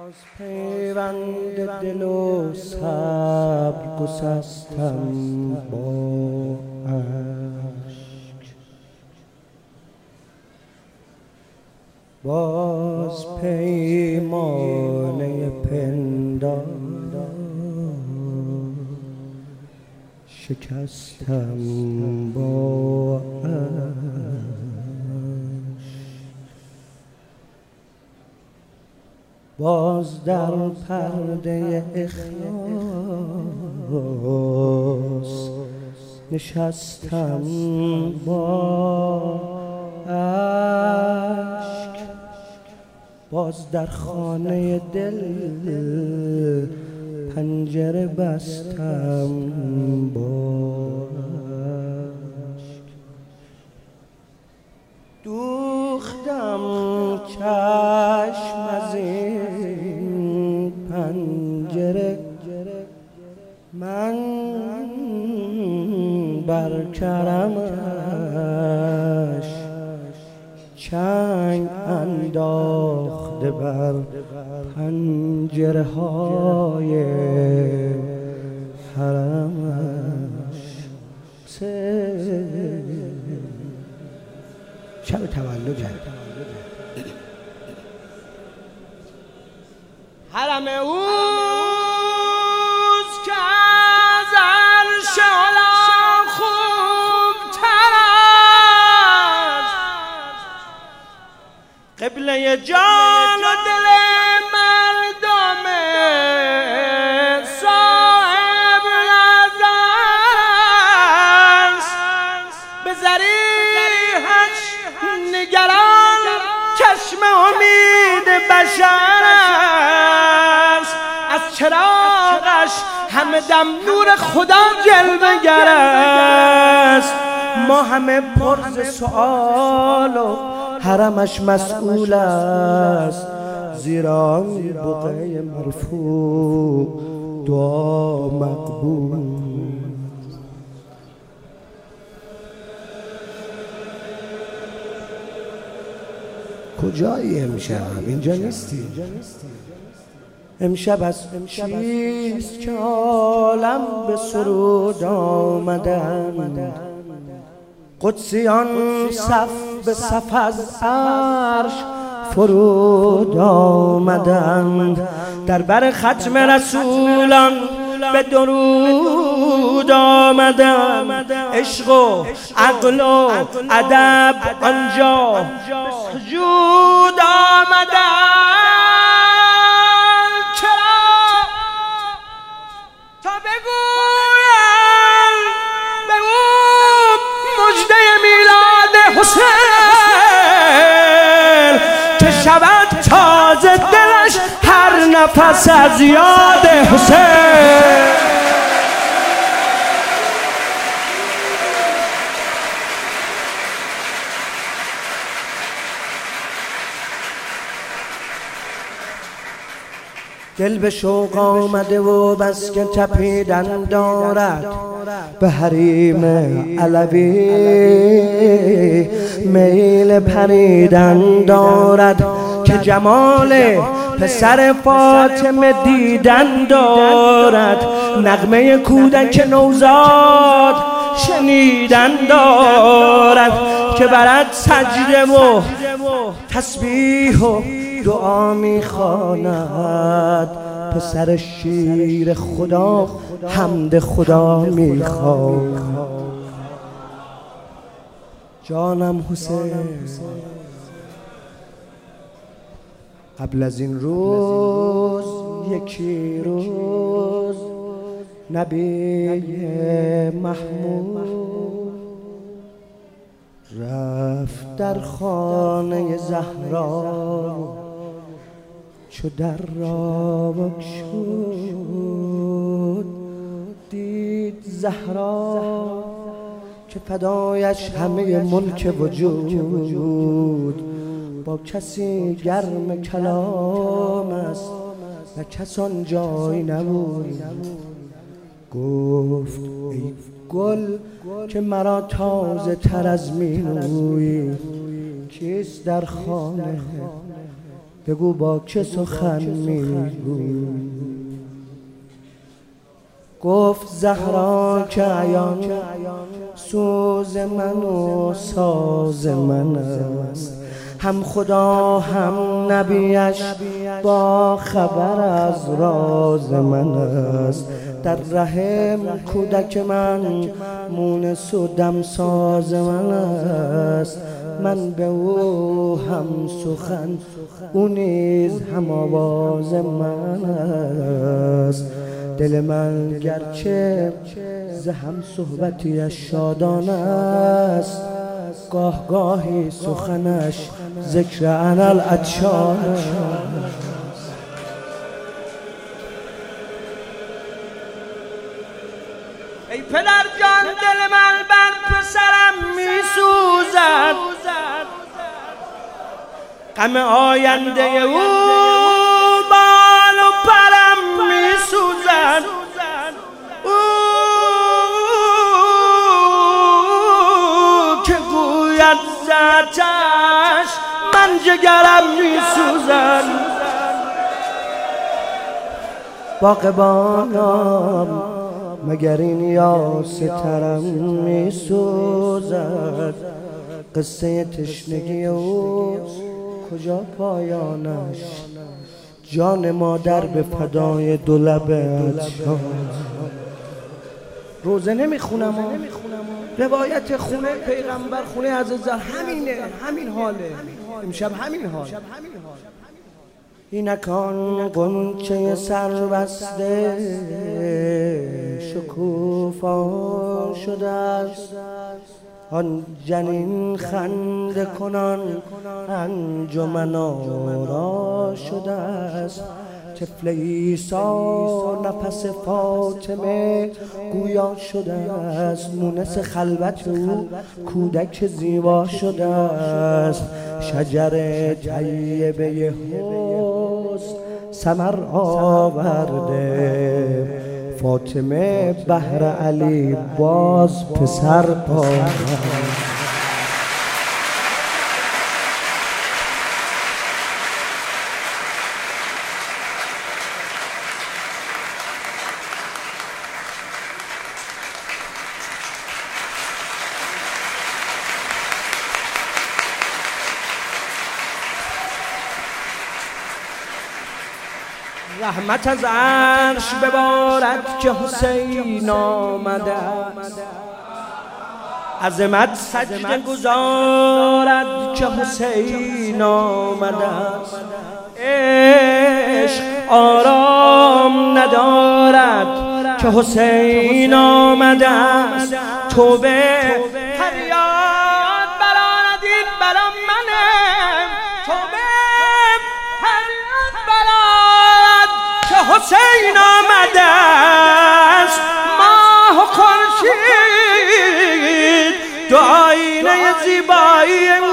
پیوند دل و صبر گسستم با اشک، باز پیمانه پندار شکستم با اشک. باز در پرده اخلاص نشستم با اشک، باز در خانه دل پنجره بستم با اشک. دوختم چشم از این پنجره، من بر کرمش چنگ انداخته بر پنجره های حرمش. شب تولد حرم اوست که از عرش علا خوبتر است، قبله جان و دل مردم صاحب نظر است. به ضریحش نگران چشم امید بشر است، از چراغش همه دم نور خدا جلوه گر است. ما همه پر ز سؤال و حرمش مسئول است، زیرا بقعه مرفوع دعا مقبول. کجایی امشب؟ اینجا نیستی؟ امشب از چیست که عالم به سرود آمدند، قدسیان صف به صف از عرش فرود آمدند، در بر ختم رسولان به درود آمدند. عشق و عقل و ادب آنجا به سجود آمدند. چرا؟ تا بگویند به او مژده میلاد حسین، که شود تازه دلش هر نفس از یاد حسین. دل به شوق آمده و بس که تپیدن دارد به حریم علوی، میل پریدن دارد که جمال پسر فاطمه دیدن دارد، نغمه کودک نوزاد شنیدن دارد، که برد سجده و تسبیح و دعا میخواند. پسر شیر خدا حمد خدا میخواند. جانم حسین قبل از این روز یکی روز نبی محمود رفت در خانه زهرا، چو در را بگشود دید زهرا، که فدایش همه ملک وجود. با کسی گرم کلام است و کس آن جای نبود. گفت ای گل که مرا تازه تر از مینوی، کیست در خانه بگو با که سخن میگوی. گفت زهرا که عیان سوز من و ساز من است، هم خدا هم نبیش با خبر از راز من است. در رحم کودک من مونس و دمساز من است. من به او هم سخن او نیز هم آواز من است. دل من گرچه ز هم صحبتیش شادان است، گاه گاهی سخنش ذکر اناالعطشان است. ای پدر جان دل من بر پسرم می سوزد، غم آینده او بال و پرم می سوزد. او که گوید ذاتش من جگرم می سوزد. باغبانم مگر این یاسترم می سوزد. قصه تشنگی اوست کجا پایانش، جان مادر به فدای دو لبت. روزه نمیخونم روایت خونه پیغمبر، خونه عزیزر همینه، همین حاله امشب، همین حال. اینکان غنچه سربسته شکوفا شده است، آن جنین خنده کنان انجمن آرا شده است. طفل عیسی نفس فاطمه گویا شده است، مونس خلوت او کودک زیبا شده است. شجر طیبه حسن ثمر آورده، فاطمه بهر علی باز پسر پاید. رحمت از عرش ببارد که حسین آمده است، عظمت سجده گذارد که حسین آمده است. عشق آرام ندارد که حسین آمده است. توبه فریاد برآرد این بلا منه، توبه فریاد برآرد که حسین آمده است. ماه و خورشید دو آینه زیبایی او،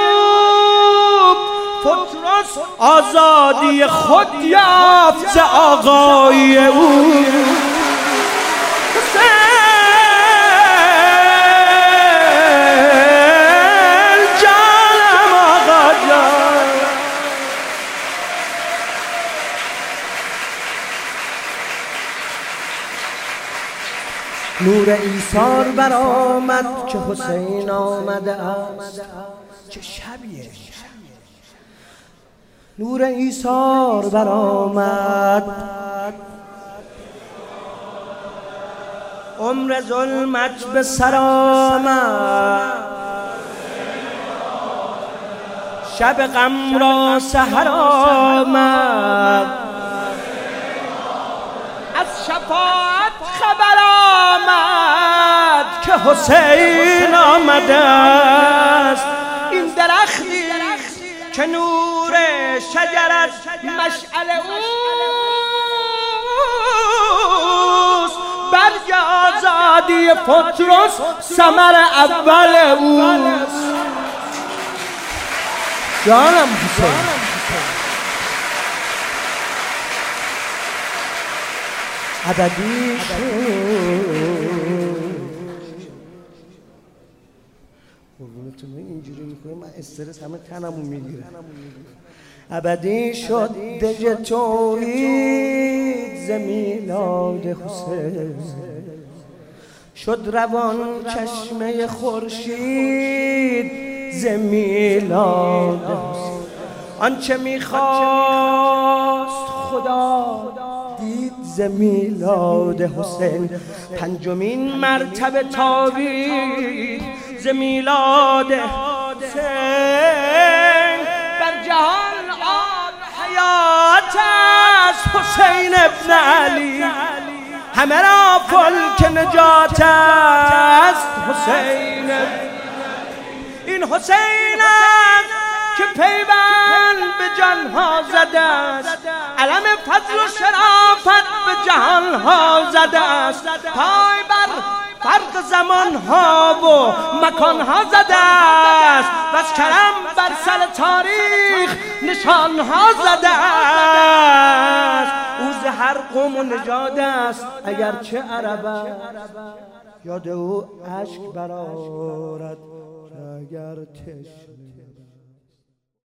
پطرس آزادی خود یافت ز آقای او. جانم آقا جان، نور ایثار برآمد که حسین آمده است. چه شبیه، نور ایثار برآمد، عمر ظلمت به سر آمد. شب غم را سحر آمد، از شفاعت خبر آمد که حسین آمده است. این درختی که نور شجرت مشعل اوست، برگ آزادی پطرس ثمر اول اوست. جانم حسین. ابدی قربونتون اینجوری میکنه، من استرس همه تنمو میگیره. ابدی شد دژ توحید ز میلاد حسین، شد روان چشمه خورشید ز میلاد حسین. آنچه میخواست خدا دید ز میلاد حسین، پنجمین مرتبه تابید ز میلاد حسین. بر جهان آب حیات است حسین ابن علی، همه را فلک نجات است حسین. این حسین است که پیوند به جانها زده است، علم فضل و شرافت به جهانها زده است، پای بر فرق زمانها و مکانها زده است و از کرم بر سر تاریخ نشانها زده است. او ز هر قوم و نژاد است اگرچه عرب است، یاد او اشک برآرد اگر تشنه